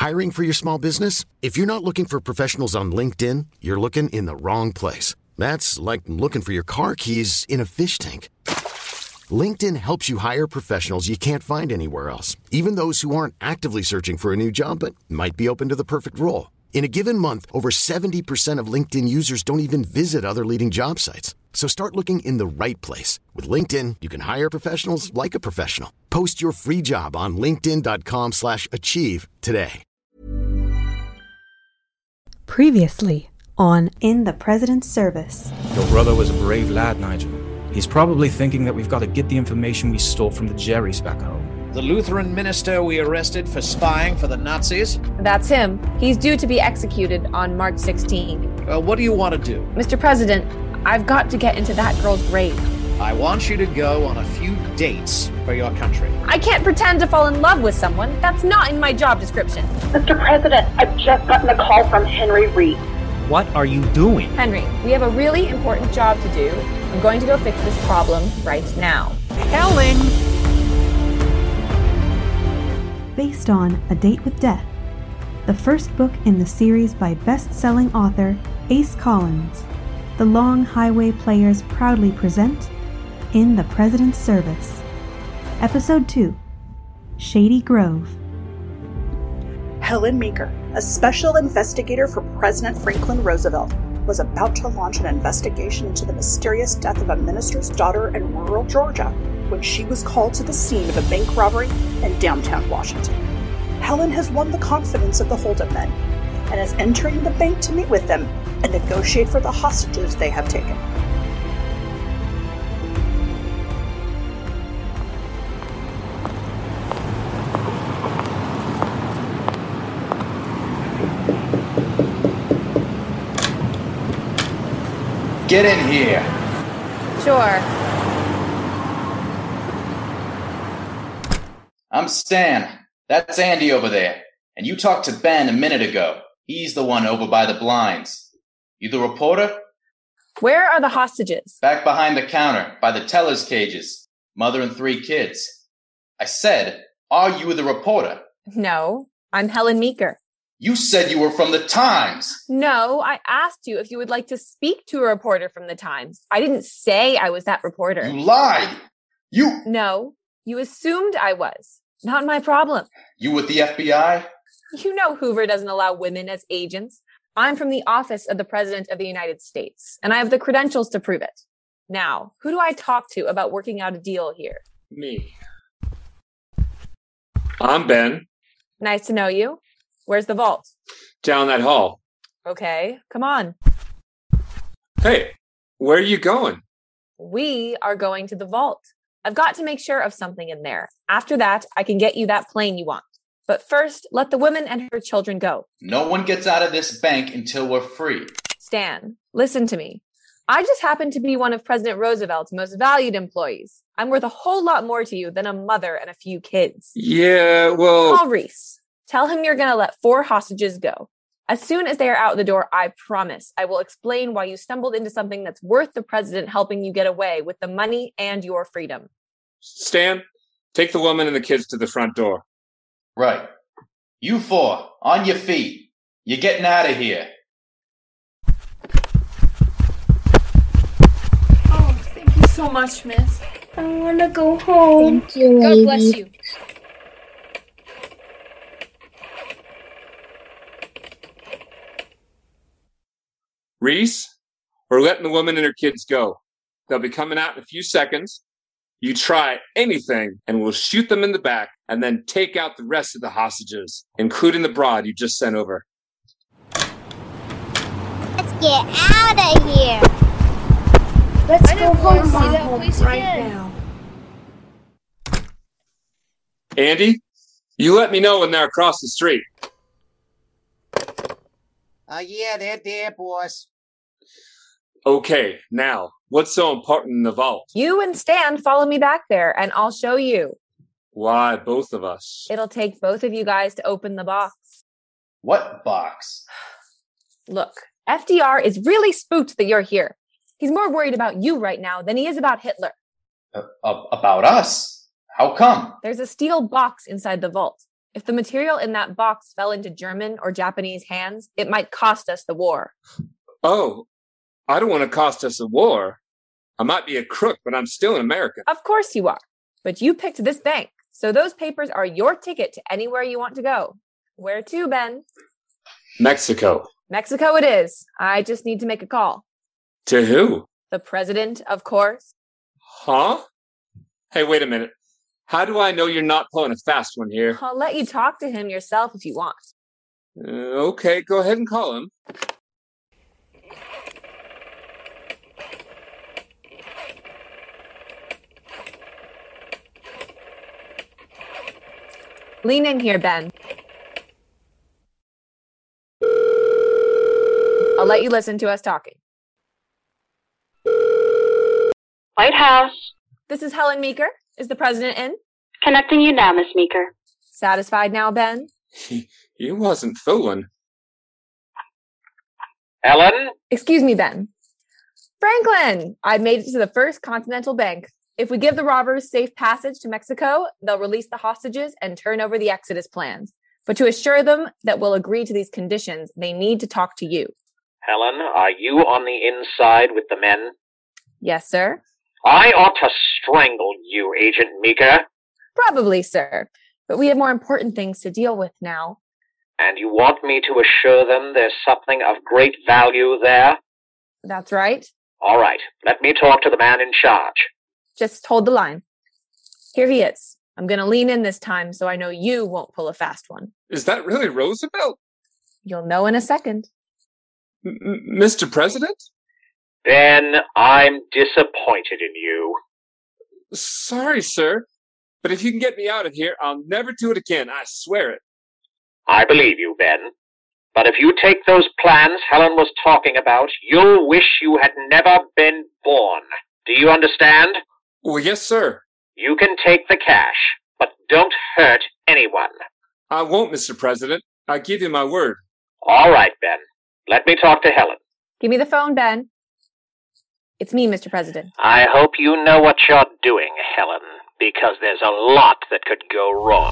Hiring for your small business? If you're not looking for professionals on LinkedIn, you're looking in the wrong place. That's like looking for your car keys in a fish tank. LinkedIn helps you hire professionals you can't find anywhere else, even those who aren't actively searching for a new job but might be open to the perfect role. In a given month, over 70% of LinkedIn users don't even visit other leading job sites. So start looking in the right place. With LinkedIn, you can hire professionals like a professional. Post your free job on linkedin.com/achieve today. Previously on In the President's Service. Your brother was a brave lad, Nigel. He's probably thinking that we've got to get the information we stole from the Jerrys back home. The Lutheran minister we arrested for spying for the Nazis? That's him. He's due to be executed on March 16. What do you want to do? Mr. President, I've got to get into that girl's grave. I want you to go on a few dates for your country. I can't pretend to fall in love with someone. That's not in my job description. Mr. President, I've just gotten a call from Henry Reese. What are you doing? Henry, we have a really important job to do. I'm going to go fix this problem right now. Helen! Based on A Date with Death, the first book in the series by best-selling author Ace Collins, the Long Highway Players proudly present In the President's Service. Episode 2, Shady Grove. Helen Meeker, a special investigator for President Franklin Roosevelt, was about to launch an investigation into the mysterious death of a minister's daughter in rural Georgia when she was called to the scene of a bank robbery in downtown Washington. Helen has won the confidence of the Holden men and is entering the bank to meet with them and negotiate for the hostages they have taken. Get in here. Sure. I'm Stan. That's Andy over there. And you talked to Ben a minute ago. He's the one over by the blinds. You the reporter? Where are the hostages? Back behind the counter, by the teller's cages. Mother and 3 kids. I said, are you the reporter? No, I'm Helen Meeker. You said you were from the Times. No, I asked you if you would like to speak to a reporter from the Times. I didn't say I was that reporter. You lied. No, you assumed I was. Not my problem. You with the FBI? You know Hoover doesn't allow women as agents. I'm from the office of the President of the United States, and I have the credentials to prove it. Now, who do I talk to about working out a deal here? Me. I'm Ben. Nice to know you. Where's the vault? Down that hall. Okay, come on. Hey, where are you going? We are going to the vault. I've got to make sure of something in there. After that, I can get you that plane you want. But first, let the woman and her children go. No one gets out of this bank until we're free. Stan, listen to me. I just happen to be one of President Roosevelt's most valued employees. I'm worth a whole lot more to you than a mother and a few kids. Yeah, well... Call Reese. Tell him you're going to let 4 hostages go. As soon as they are out the door, I promise I will explain why you stumbled into something that's worth the president helping you get away with the money and your freedom. Stan, take the woman and the kids to the front door. Right. You 4, on your feet. You're getting out of here. Oh, thank you so much, miss. I want to go home. Thank you, lady. God bless you. Reese, we're letting the woman and her kids go. They'll be coming out in a few seconds. You try anything, and we'll shoot them in the back and then take out the rest of the hostages, including the broad you just sent over. Let's get out of here. Let's go home, see that Mom, place right again. now. Andy, you let me know when they're across the street. Yeah, they're there, boss. Okay, now, what's so important in the vault? You and Stan follow me back there, and I'll show you. Why, both of us? It'll take both of you guys to open the box. What box? Look, FDR is really spooked that you're here. He's more worried about you right now than he is about Hitler. About us? How come? There's a steel box inside the vault. If the material in that box fell into German or Japanese hands, it might cost us the war. Oh, I don't want to cost us a war. I might be a crook, but I'm still an American. Of course you are. But you picked this bank, so those papers are your ticket to anywhere you want to go. Where to, Ben? Mexico. Mexico it is. I just need to make a call. To who? The president, of course. Huh? Hey, wait a minute. How do I know you're not pulling a fast one here? I'll let you talk to him yourself if you want. Okay, go ahead and call him. Lean in here, Ben. I'll let you listen to us talking. White House. This is Helen Meeker. Is the president in? Connecting you now, Miss Meeker. Satisfied now, Ben? He wasn't fooling. Helen? Excuse me, Ben. Franklin! I've made it to the First Continental Bank. If we give the robbers safe passage to Mexico, they'll release the hostages and turn over the exodus plans. But to assure them that we'll agree to these conditions, they need to talk to you. Helen, are you on the inside with the men? Yes, sir. I ought to strangle you, Agent Meeker. Probably, sir. But we have more important things to deal with now. And you want me to assure them there's something of great value there? That's right. All right, let me talk to the man in charge. Just hold the line. Here he is. I'm going to lean in this time so I know you won't pull a fast one. Is that really Roosevelt? You'll know in a second. Mr. President? Ben, I'm disappointed in you. Sorry, sir. But if you can get me out of here, I'll never do it again. I swear it. I believe you, Ben. But if you take those plans Helen was talking about, you'll wish you had never been born. Do you understand? Well, yes, sir. You can take the cash, but don't hurt anyone. I won't, Mr. President. I give you my word. All right, Ben. Let me talk to Helen. Give me the phone, Ben. It's me, Mr. President. I hope you know what you're doing, Helen, because there's a lot that could go wrong.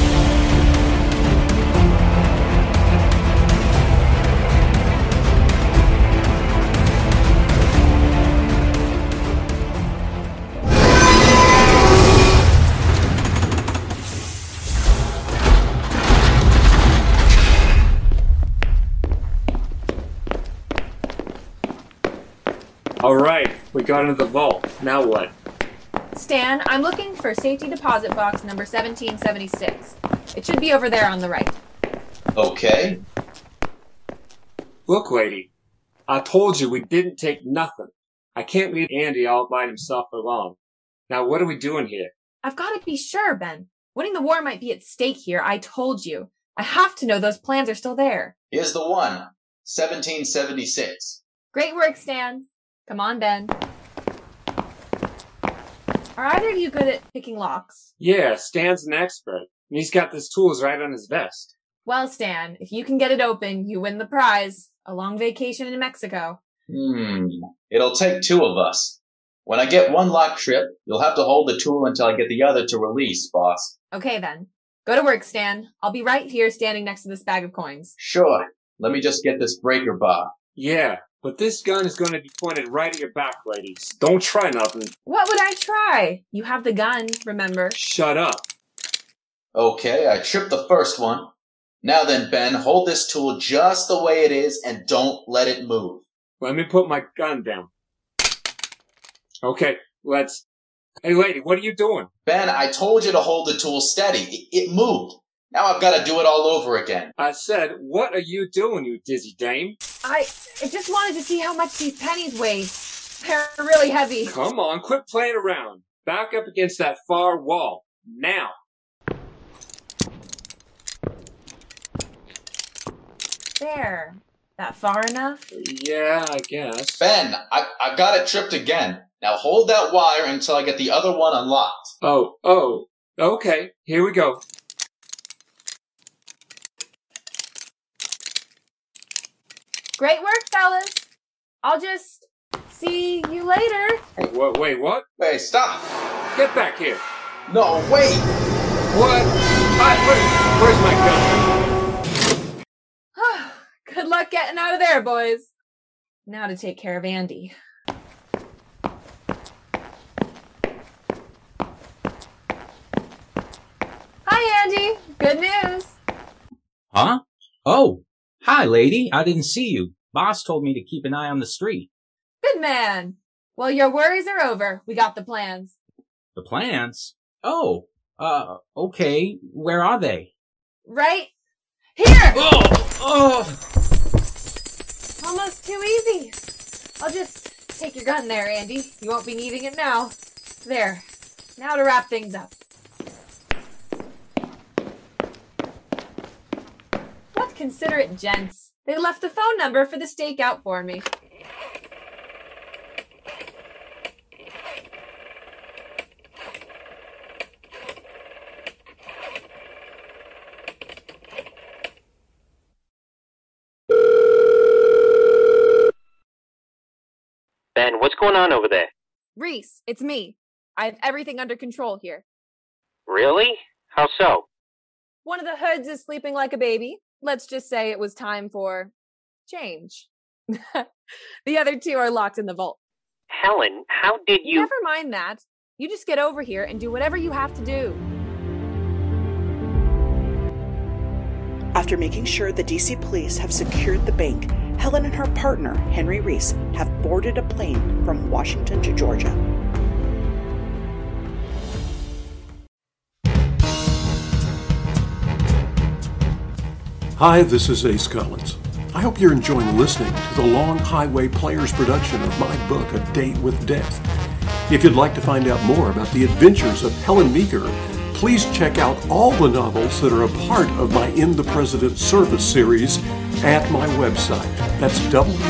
All right, we got into the vault. Now what? Stan, I'm looking for safety deposit box number 1776. It should be over there on the right. Okay. Look, lady, I told you we didn't take nothing. I can't leave Andy all by himself for long. Now, what are we doing here? I've got to be sure, Ben. Winning the war might be at stake here. I told you. I have to know those plans are still there. Here's the one. 1776. Great work, Stan. Come on, Ben. Are either of you good at picking locks? Yeah, Stan's an expert. And he's got his tools right on his vest. Well, Stan, if you can get it open, you win the prize. A long vacation in Mexico. It'll take two of us. When I get one lock trip, you'll have to hold the tool until I get the other to release, boss. Okay, then. Go to work, Stan. I'll be right here standing next to this bag of coins. Sure. Let me just get this breaker bar. Yeah, but this gun is going to be pointed right at your back, ladies. Don't try nothing. What would I try? You have the gun, remember? Shut up. Okay, I tripped the first one. Now then, Ben, hold this tool just the way it is and don't let it move. Let me put my gun down. Okay, let's... Hey, lady, what are you doing? Ben, I told you to hold the tool steady. It moved. Now I've got to do it all over again. I said, what are you doing, you dizzy dame? I just wanted to see how much these pennies weigh. They're really heavy. Come on, quit playing around. Back up against that far wall. Now. There. That far enough? Yeah, I guess. Ben, I've got it tripped again. Now hold that wire until I get the other one unlocked. Oh, okay. Here we go. Great work, fellas. I'll just see you later. Wait, what? Hey, stop. Get back here. No, wait. What? Where's my gun? Good luck getting out of there, boys. Now to take care of Andy. Hi, Andy. Good news. Huh? Oh, hi, lady. I didn't see you. Boss told me to keep an eye on the street. Good man. Well, your worries are over. We got the plans. The plans? Oh, okay. Where are they? Right here! Oh! Almost too easy. I'll just take your gun there, Andy. You won't be needing it now. There. Now to wrap things up. What considerate gents. They left the phone number for the stakeout for me. Ben, what's going on over there? Reese, it's me. I have everything under control here. Really? How so? One of the hoods is sleeping like a baby. Let's just say it was time for change. The other two are locked in the vault. Helen, how did you... Never mind that. You just get over here and do whatever you have to do. After making sure the DC police have secured the bank, Helen and her partner, Henry Reese, have boarded a plane from Washington to Georgia. Hi, this is Ace Collins. I hope you're enjoying listening to the Long Highway Players production of my book, A Date with Death. If you'd like to find out more about the adventures of Helen Meeker, please check out all the novels that are a part of my In the President's Service series at my website. That's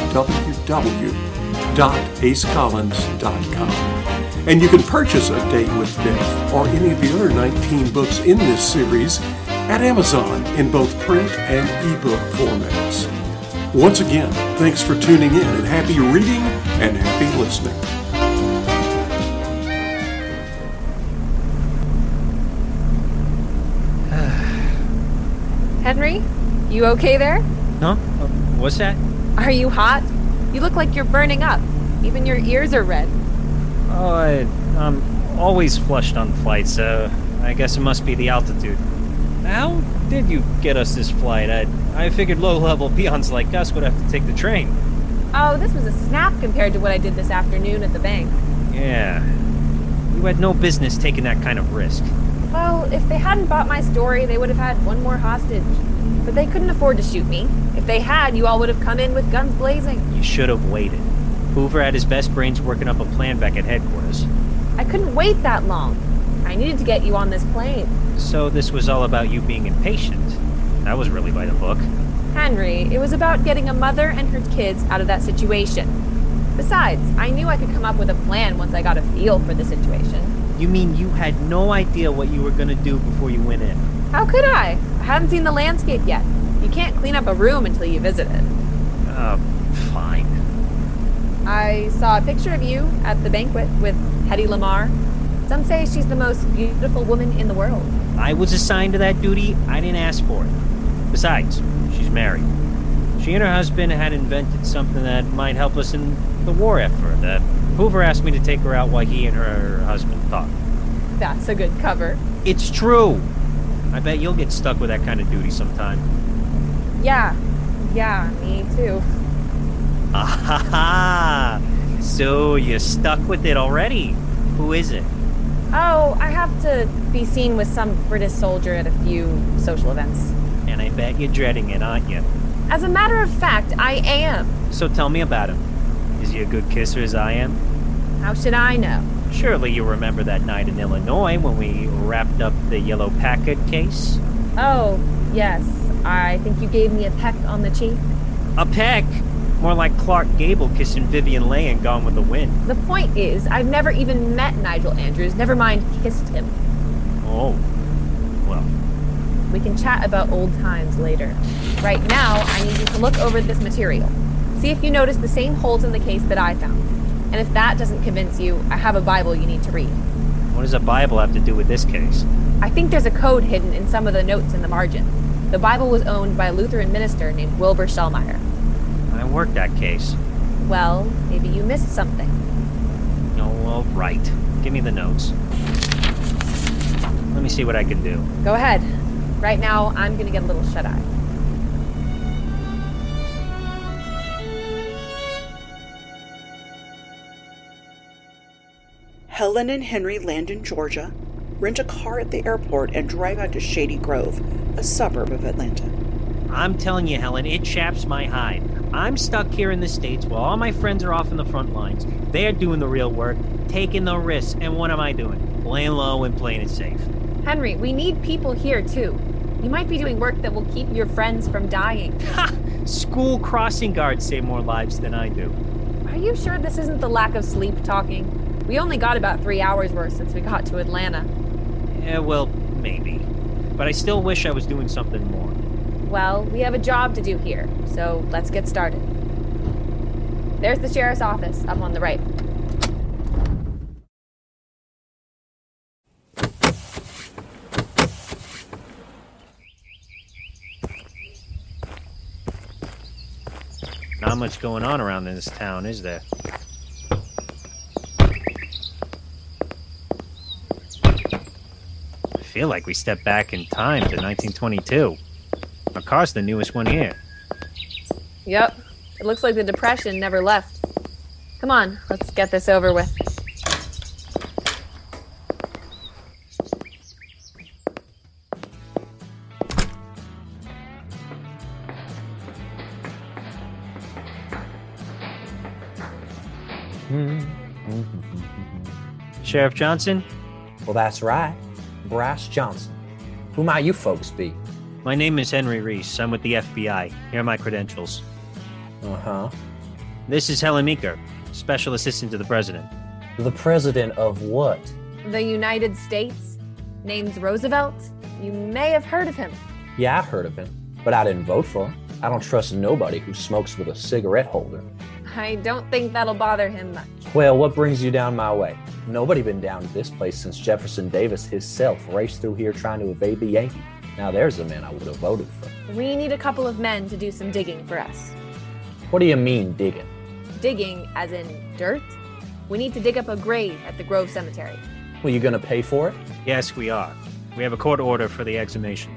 www.acecollins.com. And you can purchase A Date with Death or any of the other 19 books in this series at Amazon in both print and ebook formats. Once again, thanks for tuning in and happy reading and happy listening. Henry, you okay there? Huh? What's that? Are you hot? You look like you're burning up. Even your ears are red. Oh, I'm always flushed on flights, I guess it must be the altitude. How did you get us this flight? I figured low-level peons like us would have to take the train. Oh, this was a snap compared to what I did this afternoon at the bank. Yeah. You had no business taking that kind of risk. Well, if they hadn't bought my story, they would have had one more hostage. But they couldn't afford to shoot me. If they had, you all would have come in with guns blazing. You should have waited. Hoover had his best brains working up a plan back at headquarters. I couldn't wait that long. I needed to get you on this plane. So this was all about you being impatient. That was really by the book. Henry, it was about getting a mother and her kids out of that situation. Besides, I knew I could come up with a plan once I got a feel for the situation. You mean you had no idea what you were going to do before you went in? How could I? I hadn't seen the landscape yet. You can't clean up a room until you visit it. Fine. I saw a picture of you at the banquet with Hedy Lamarr. Some say she's the most beautiful woman in the world. I was assigned to that duty. I didn't ask for it. Besides, she's married. She and her husband had invented something that might help us in the war effort. Hoover asked me to take her out while he and her husband talked. That's a good cover. It's true. I bet you'll get stuck with that kind of duty sometime. Yeah, me too. Ah, so you're stuck with it already. Who is it? Oh, I have to be seen with some British soldier at a few social events. And I bet you're dreading it, aren't you? As a matter of fact, I am. So tell me about him. Is he a good kisser as I am? How should I know? Surely you remember that night in Illinois when we wrapped up the Yellow Packard case? Oh, yes. I think you gave me a peck on the cheek. A peck? More like Clark Gable kissing Vivian Leigh in Gone with the Wind. The point is, I've never even met Nigel Andrews, never mind kissed him. Oh, well. We can chat about old times later. Right now, I need you to look over this material. See if you notice the same holes in the case that I found. And if that doesn't convince you, I have a Bible you need to read. What does a Bible have to do with this case? I think there's a code hidden in some of the notes in the margin. The Bible was owned by a Lutheran minister named Wilbur Schellmeyer. I worked that case. Well, maybe you missed something. Oh, all right. Give me the notes. Let me see what I can do. Go ahead. Right now, I'm gonna get a little shut-eye. Helen and Henry land in Georgia, rent a car at the airport, and drive out to Shady Grove, a suburb of Atlanta. I'm telling you, Helen, it chaps my hide. I'm stuck here in the States while all my friends are off in the front lines. They're doing the real work, taking the risks, and what am I doing? Playing low and playing it safe. Henry, we need people here, too. You might be doing work that will keep your friends from dying. Ha! School crossing guards save more lives than I do. Are you sure this isn't the lack of sleep talking? We only got about 3 hours worth since we got to Atlanta. Yeah, well, maybe. But I still wish I was doing something more. Well, we have a job to do here, so let's get started. There's the sheriff's office, up on the right. Not much going on around in this town, is there? I feel like we stepped back in time to 1922. Our car's the newest one here. Yep. It looks like the Depression never left. Come on, let's get this over with. Sheriff Johnson? Well, that's right. Bryce Johnson. Who might you folks be? My name is Henry Reese. I'm with the FBI. Here are my credentials. Uh-huh. This is Helen Meeker, Special Assistant to the President. The President of what? The United States. Name's Roosevelt. You may have heard of him. Yeah, I've heard of him, but I didn't vote for him. I don't trust nobody who smokes with a cigarette holder. I don't think that'll bother him much. Well, what brings you down my way? Nobody been down to this place since Jefferson Davis himself raced through here trying to evade the Yankees. Now there's a man I would have voted for. We need a couple of men to do some digging for us. What do you mean, digging? Digging as in dirt? We need to dig up a grave at the Grove Cemetery. Well, you gonna pay for it? Yes, we are. We have a court order for the exhumation.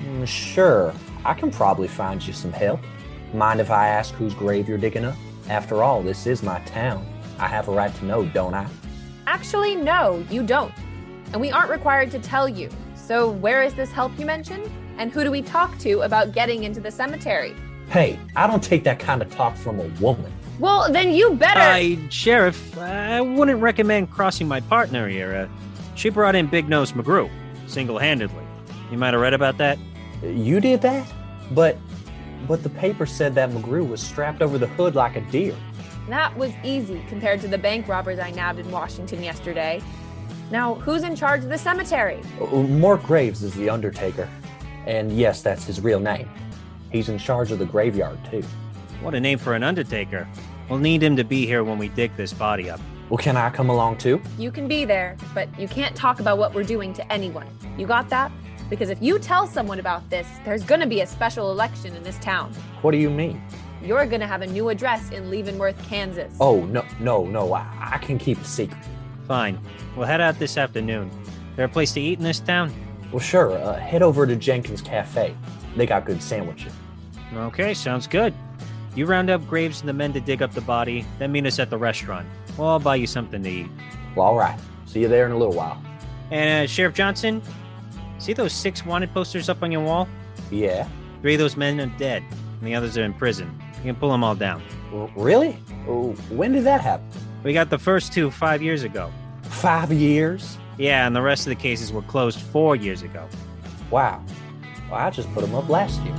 Sure. I can probably find you some help. Mind if I ask whose grave you're digging up? After all, this is my town. I have a right to know, don't I? Actually, no, you don't. And we aren't required to tell you. So where is this help you mentioned? And who do we talk to about getting into the cemetery? Hey, I don't take that kind of talk from a woman. Well, then you better... Sheriff, I wouldn't recommend crossing my partner here. She brought in Big Nose McGrew, single-handedly. You might have read about that? You did that? But the paper said that McGrew was strapped over the hood like a deer. That was easy compared to the bank robbers I nabbed in Washington yesterday. Now, who's in charge of the cemetery? Mort Graves is the undertaker. And yes, that's his real name. He's in charge of the graveyard, too. What a name for an undertaker. We'll need him to be here when we dig this body up. Well, can I come along, too? You can be there, but you can't talk about what we're doing to anyone. You got that? Because if you tell someone about this, there's gonna be a special election in this town. What do you mean? You're gonna have a new address in Leavenworth, Kansas. Oh, no. I can keep a secret. Fine. We'll head out this afternoon. There a place to eat in this town? Well, sure. Head over to Jenkins Cafe. They got good sandwiches. Okay, sounds good. You round up Graves and the men to dig up the body, then meet us at the restaurant. Well, I'll buy you something to eat. Well, all right. See you there in a little while. And Sheriff Johnson, see those 6 wanted posters up on your wall? Yeah. 3 of those men are dead, and the others are in prison. You can pull them all down. Really? When did that happen? We got the first 2 5 years ago. 5 years? Yeah, and the rest of the cases were closed 4 years ago. Wow. Well, I just put them up last year.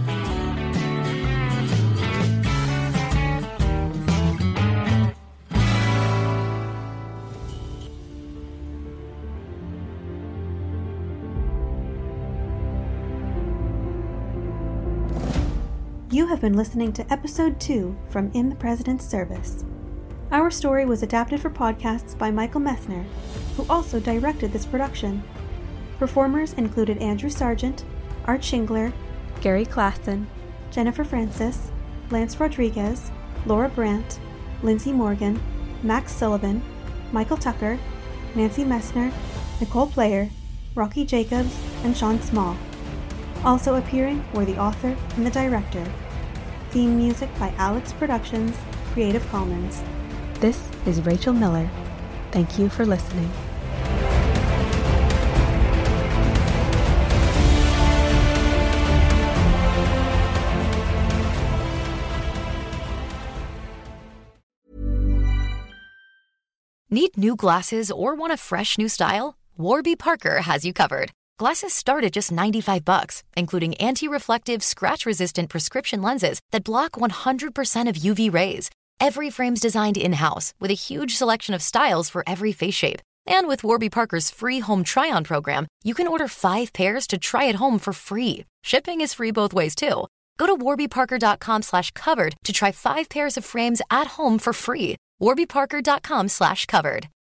You have been listening to Episode 2 from In the President's Service. Our story was adapted for podcasts by Michael Messner, who also directed this production. Performers included Andrew Sargent, Art Shingler, Gary Klassen, Jennifer Francis, Lance Rodriguez, Laura Brandt, Lindsay Morgan, Max Sullivan, Michael Tucker, Nancy Messner, Nicole Player, Rocky Jacobs, and Sean Small. Also appearing were the author and the director. Theme music by Alex Productions, Creative Commons. This is Rachel Miller. Thank you for listening. Need new glasses or want a fresh new style? Warby Parker has you covered. Glasses start at just $95, including anti-reflective, scratch-resistant prescription lenses that block 100% of UV rays. Every frame's designed in-house with a huge selection of styles for every face shape. And with Warby Parker's free home try-on program, you can order 5 pairs to try at home for free. Shipping is free both ways, too. Go to warbyparker.com/covered to try 5 pairs of frames at home for free. warbyparker.com/covered.